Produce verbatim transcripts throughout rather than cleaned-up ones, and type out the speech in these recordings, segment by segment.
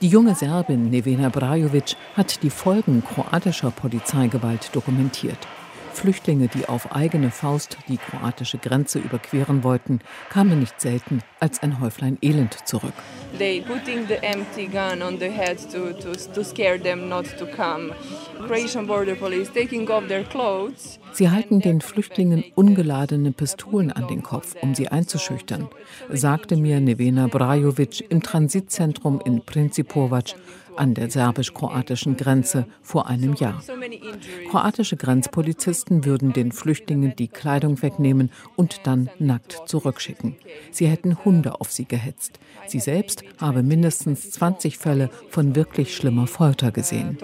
Die junge Serbin Nevena Brajović hat die Folgen kroatischer Polizeigewalt dokumentiert. Flüchtlinge, die auf eigene Faust die kroatische Grenze überqueren wollten, kamen nicht selten als ein Häuflein Elend zurück. They putting the empty gun on their heads to, to, to scare them not to come. Croatian border police taking off their clothes. Sie halten den Flüchtlingen ungeladene Pistolen an den Kopf, um sie einzuschüchtern, sagte mir Nevena Brajović im Transitzentrum in Principovac an der serbisch-kroatischen Grenze vor einem Jahr. Kroatische Grenzpolizisten würden den Flüchtlingen die Kleidung wegnehmen und dann nackt zurückschicken. Sie hätten Hunde auf sie gehetzt. Sie selbst habe mindestens zwanzig Fälle von wirklich schlimmer Folter gesehen.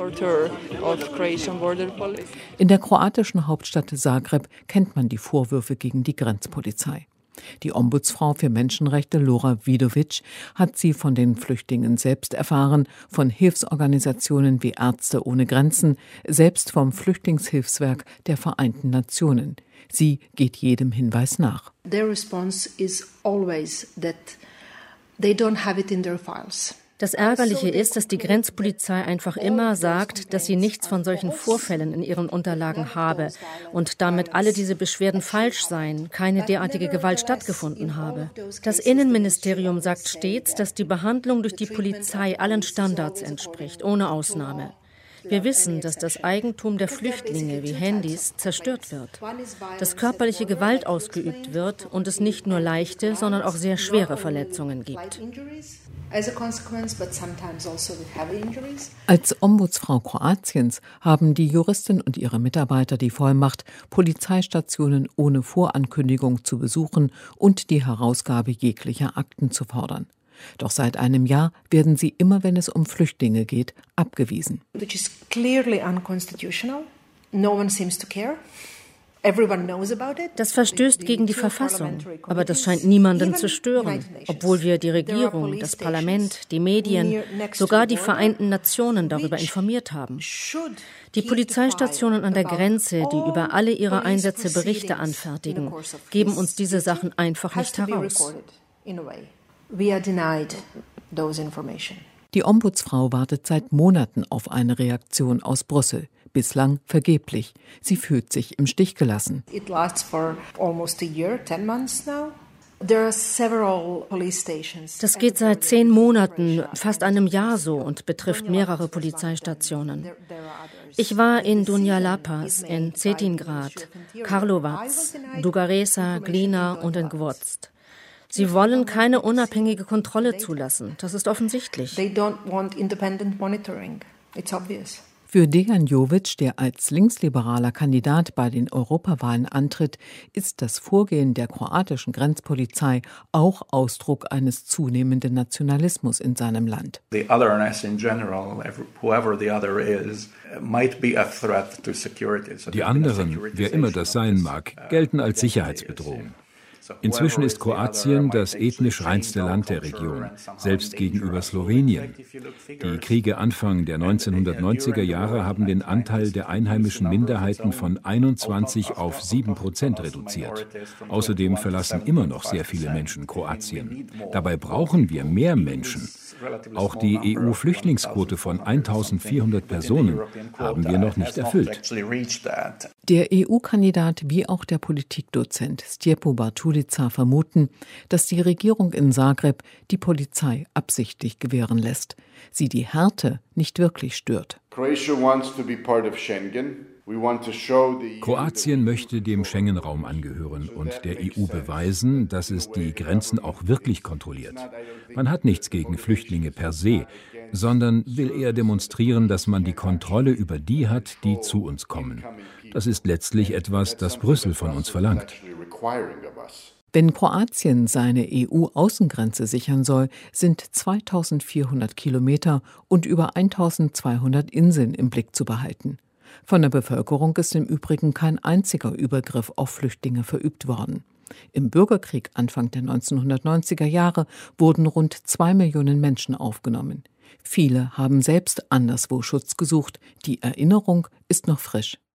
In der kroatischen Hauptstadt Zagreb kennt man die Vorwürfe gegen die Grenzpolizei. Die Ombudsfrau für Menschenrechte Lora Vidovic hat sie von den Flüchtlingen selbst erfahren, von Hilfsorganisationen wie Ärzte ohne Grenzen, selbst vom Flüchtlingshilfswerk der Vereinten Nationen. Sie geht jedem Hinweis nach. Their response is always that they don't have it in their files. Das Ärgerliche ist, dass die Grenzpolizei einfach immer sagt, dass sie nichts von solchen Vorfällen in ihren Unterlagen habe und damit alle diese Beschwerden falsch seien, keine derartige Gewalt stattgefunden habe. Das Innenministerium sagt stets, dass die Behandlung durch die Polizei allen Standards entspricht, ohne Ausnahme. Wir wissen, dass das Eigentum der Flüchtlinge wie Handys zerstört wird, dass körperliche Gewalt ausgeübt wird und es nicht nur leichte, sondern auch sehr schwere Verletzungen gibt. Als Ombudsfrau Kroatiens haben die Juristin und ihre Mitarbeiter die Vollmacht, Polizeistationen ohne Vorankündigung zu besuchen und die Herausgabe jeglicher Akten zu fordern. Doch seit einem Jahr werden sie immer, wenn es um Flüchtlinge geht, abgewiesen. Which is clearly unconstitutional. No one seems to care. Das verstößt gegen die Verfassung, aber das scheint niemanden zu stören, obwohl wir die Regierung, das Parlament, die Medien, sogar die Vereinten Nationen darüber informiert haben. Die Polizeistationen an der Grenze, die über alle ihre Einsätze Berichte anfertigen, geben uns diese Sachen einfach nicht heraus. Die Ombudsfrau wartet seit Monaten auf eine Reaktion aus Brüssel. Bislang vergeblich. Sie fühlt sich im Stich gelassen. Das geht seit zehn Monaten, fast einem Jahr so und betrifft mehrere Polizeistationen. Ich war in Dunja Lapas, in Cetingrad, Karlovac, Dugaresa, Glina und in Gvozd. Sie wollen keine unabhängige Kontrolle zulassen. Das ist offensichtlich. Für Dejan Jovic, der als linksliberaler Kandidat bei den Europawahlen antritt, ist das Vorgehen der kroatischen Grenzpolizei auch Ausdruck eines zunehmenden Nationalismus in seinem Land. The otherness in general, whoever the other is, might be a threat to security. Die anderen, wer immer das sein mag, gelten als Sicherheitsbedrohung. Inzwischen ist Kroatien das ethnisch reinste Land der Region, selbst gegenüber Slowenien. Die Kriege Anfang der neunzehnhundertneunziger Jahre haben den Anteil der einheimischen Minderheiten von einundzwanzig auf sieben Prozent reduziert. Außerdem verlassen immer noch sehr viele Menschen Kroatien. Dabei brauchen wir mehr Menschen. Auch die E U-Flüchtlingsquote von eintausendvierhundert Personen haben wir noch nicht erfüllt. Der E U-Kandidat wie auch der Politikdozent Stjepo Bartulica vermuten, dass die Regierung in Zagreb die Polizei absichtlich gewähren lässt, sie die Härte nicht wirklich stört. Kroatien möchte dem Schengen-Raum angehören und der E U beweisen, dass es die Grenzen auch wirklich kontrolliert. Man hat nichts gegen Flüchtlinge per se, sondern will eher demonstrieren, dass man die Kontrolle über die hat, die zu uns kommen. Das ist letztlich etwas, das Brüssel von uns verlangt. Wenn Kroatien seine E U-Außengrenze sichern soll, sind zweitausendvierhundert Kilometer und über eintausendzweihundert Inseln im Blick zu behalten. Von der Bevölkerung ist im Übrigen kein einziger Übergriff auf Flüchtlinge verübt worden. Im Bürgerkrieg Anfang der neunzehnhundertneunziger Jahre wurden rund zwei Millionen Menschen aufgenommen. Viele haben selbst anderswo Schutz gesucht. Die Erinnerung ist noch frisch.